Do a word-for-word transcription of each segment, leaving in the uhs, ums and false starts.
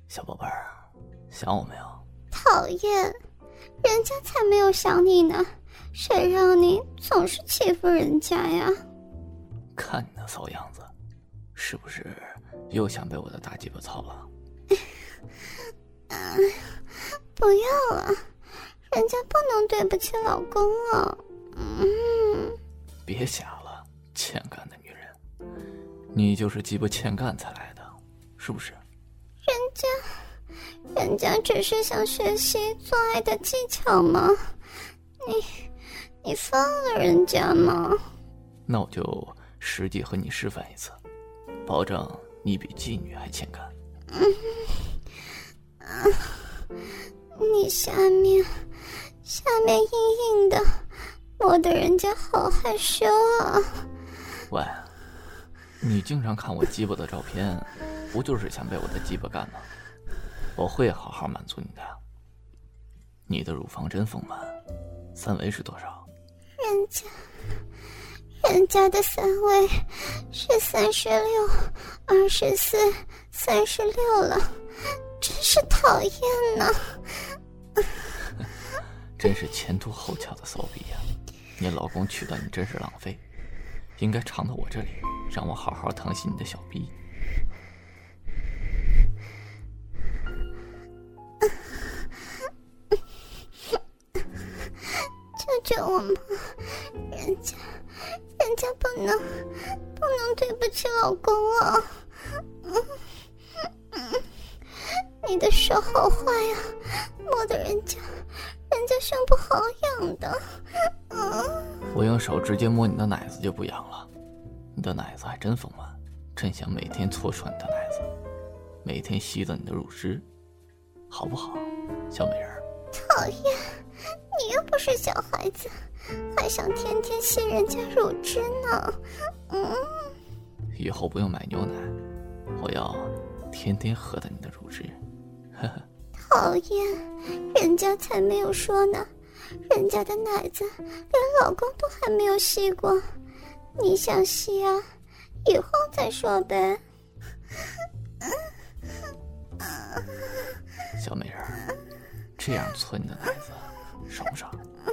小宝贝儿，想我没有？ 讨厌，人家才没有想你呢，谁让你总是欺负人家呀？ 看你那骚样子，是不是又想被我的大鸡巴操了？ 嗯，不要了，人家不能对不起老公了。嗯， 别瞎了，欠干的女人，你就是鸡巴欠干才来的，是不是？ 人家人家只是想学习做爱的技巧吗？你你放了人家吗？ 那我就实际和你示范一次，保证你比妓女还欠干。 嗯啊，你下面下面硬硬的，摸得人家好害羞啊。 喂，你经常看我鸡巴的照片，不就是想被我的鸡巴干吗？我会好好满足你的。你的乳房真丰满，三围是多少？ 人家人家的三围是三十六、二十四、三十六了，真是讨厌呢。 真是前凸后翘的骚逼呀！你老公娶到你真是浪费，应该藏到我这里，让我好好疼惜你的小逼。 救救我嘛！人家人家不能不能对不起老公啊！嗯嗯，你的手好坏呀、啊，摸得人家人家胸部好痒的。嗯， 我用手直接摸你的奶子就不痒了，你的奶子还真丰满，真想每天搓涮你的奶子，每天吸着你的乳汁，好不好，小美人？ 讨厌，你又不是小孩子，还想天天吸人家乳汁呢。嗯， 以后不用买牛奶，我要天天喝的你的乳汁。呵呵， 讨厌，人家才没有说呢，人家的奶子连老公都还没有吸过，你想吸啊？以后再说呗。 小美人，这样搓你的奶子爽不爽？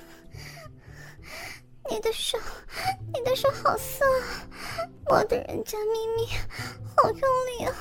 你的手你的手好色啊，摸得人家咪咪好用力啊。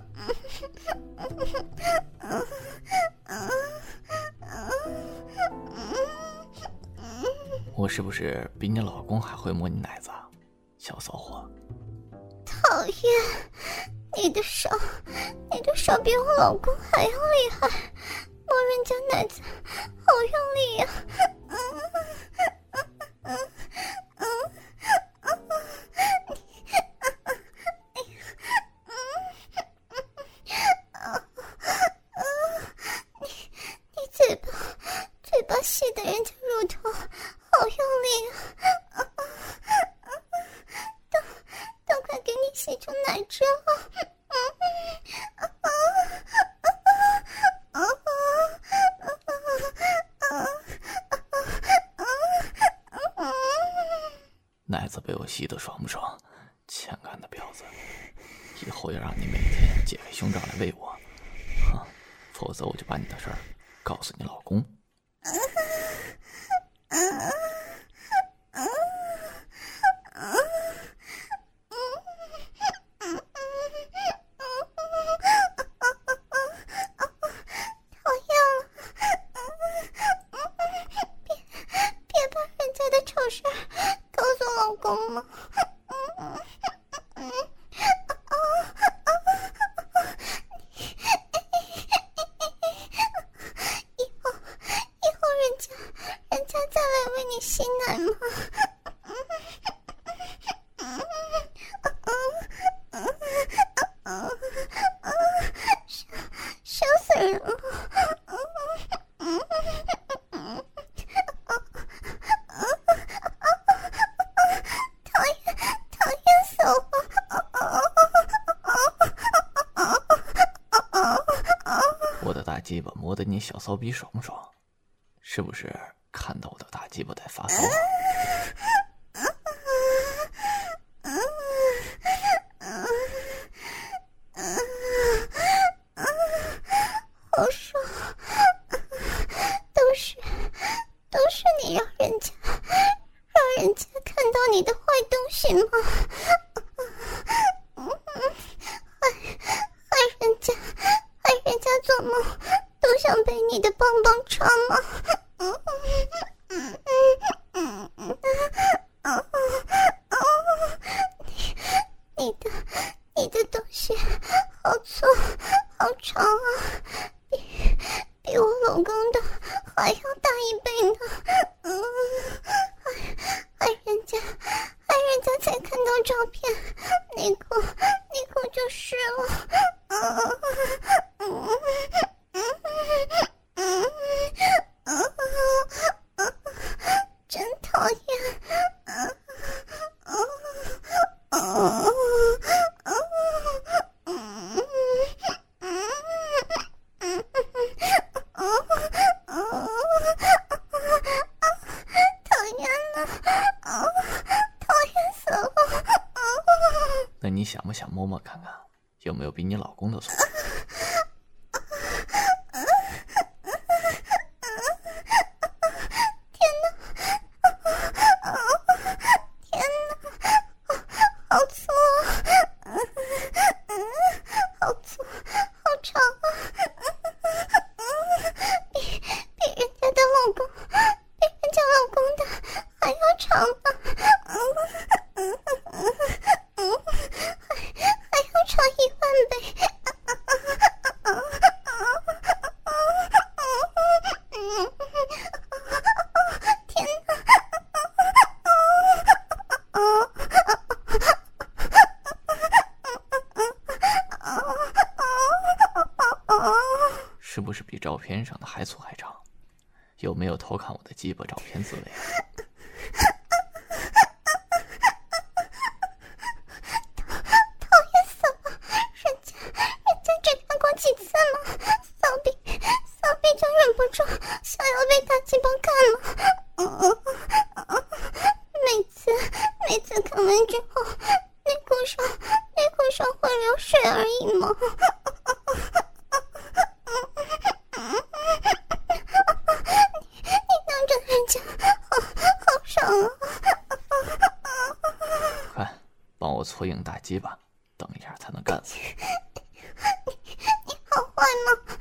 我是不是比你老公还会摸你奶子啊，小骚货？ 讨厌，你的手你的手比我老公还要厉害，摸人家奶子好用力呀、啊。你嘴巴嘴巴吸得人家乳头好用力啊！都都快给你吸出奶汁了！ 奶子被我吸得爽不爽？欠干的婊子！以后要让你每天解开胸罩来喂我，哼，否则我就把你的事儿告诉你老公。 吸奶吗？笑死人了！讨厌，讨厌死我！ 我的大鸡巴磨得你小骚逼爽不爽？是不是看到我的大鸡巴在发骚？ 你的棒棒长吗？嗯嗯嗯嗯嗯你你的你的东西好粗好长啊，比比我老公的还要大一倍呢。嗯，害人家害人家才看到照片，内裤内裤就湿了。嗯嗯嗯嗯嗯，真讨厌。嗯嗯嗯那你想不想摸摸看看，有没有比你老公的粗？ 天哪！天哪！好粗啊！好粗，好长啊！比比人家的老公，比人家老公的还要长啊！还要长一万倍！天哪！ 是不是比照片上的还粗还长？有没有偷看我的鸡巴照片滋味啊？ 讨厌死了！人家人家只看过几次了，骚逼骚逼就忍不住想要被大鸡巴干了。嗯嗯嗯，每次每次看完之后，内裤上内裤上会流水而已嘛。你当着人家好好爽啊！ 快，帮我搓硬大鸡巴，等一下才能干死你你好坏吗？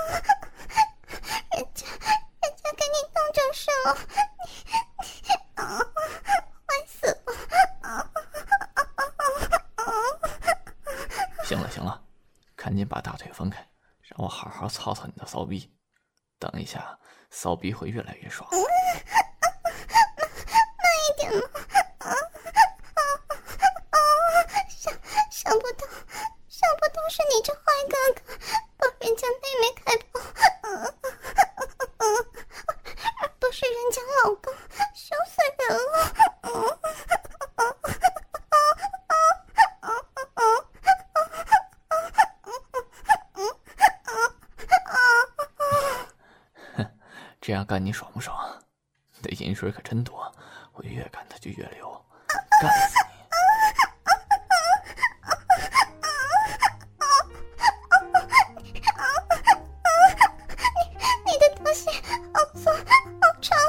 人家人家给你弄就是了，你你啊，坏死了！ 行了行了，赶紧把大腿分开，让我好好操操你的骚逼。等一下，骚逼会越来越爽。 慢一点嘛！啊啊啊！想想不到，想不到是你这坏哥哥帮人家妹妹开炮，而不是人家老公，羞死人了！ 这样干你爽不爽？你的饮水可真多，我越干它就越流，干死你！ 你的东西好粗好长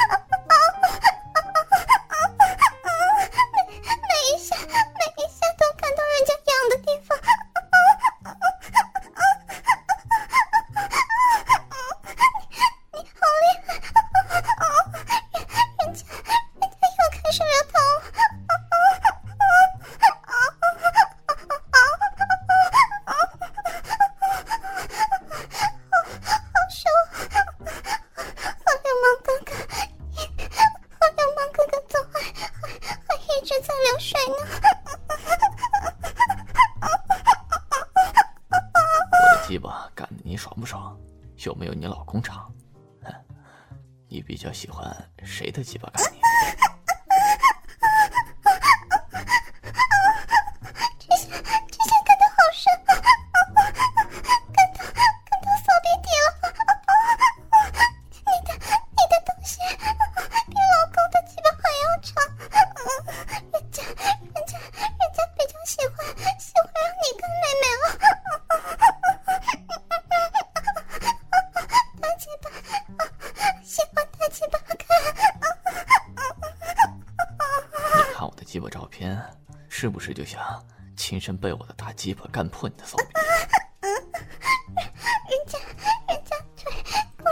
每每一下每一下都看到人家痒的地方。你好厉害！人家人家又开始流淌了。好羞！好流氓哥哥，好流氓哥哥怎么还还还一直在流水呢？ 我的鸡巴干得你爽不爽？有没有你老公长？哼，你比较喜欢谁的鸡巴干你？ 这下这下干得好深啊！干到干到骚逼底了！你的你的东西比老公的鸡巴还要长。人家人家人家比较喜欢喜欢让你干妹妹了。大鸡巴，喜欢大鸡巴干。 你看我的鸡巴照片，是不是就想亲身被我的大鸡巴干破你的骚逼？ 人家人家腿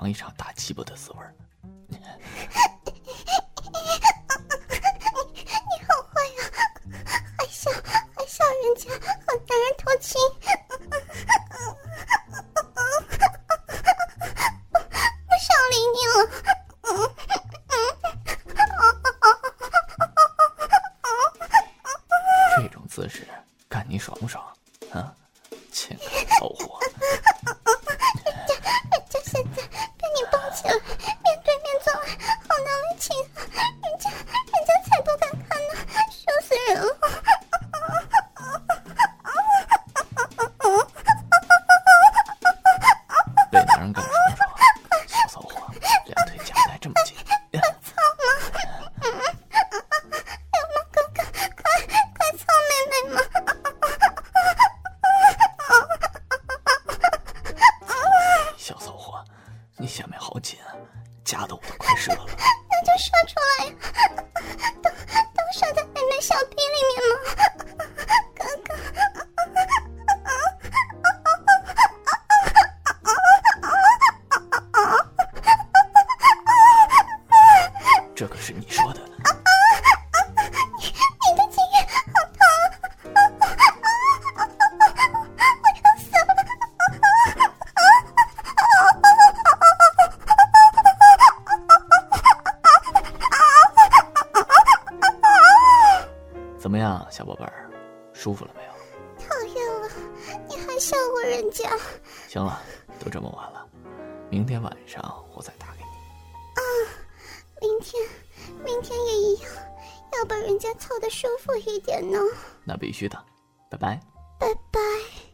尝一尝大鸡巴的滋味。 你你好坏呀、啊，还笑还笑人家和男人偷亲。不想理你了。 这种姿势干你爽不爽啊？欠个骚货！ 人家人家现在被你抱起来，面对面做爱，好难为情啊！人家人家才不敢看呢，羞死人了！ 被男人干爽不爽？小骚货，两腿夹得还这么紧。 快操嘛！流氓哥哥，快快操妹妹嘛！ 小骚货，你下面好紧啊，夹得我都快射了。 那就射出来呀！都都射在妹妹小臂里面吗？哥哥。 这可是你说的。 你你的经验好疼，我要死了！ 怎么样，小宝贝儿，舒服了没有？ 讨厌了，你还笑话人家？ 行了，都这么晚了，明天晚上我再打给你。 明天，明天也一样，要把人家操得舒服一点呢。 那必须的，拜拜。 拜拜。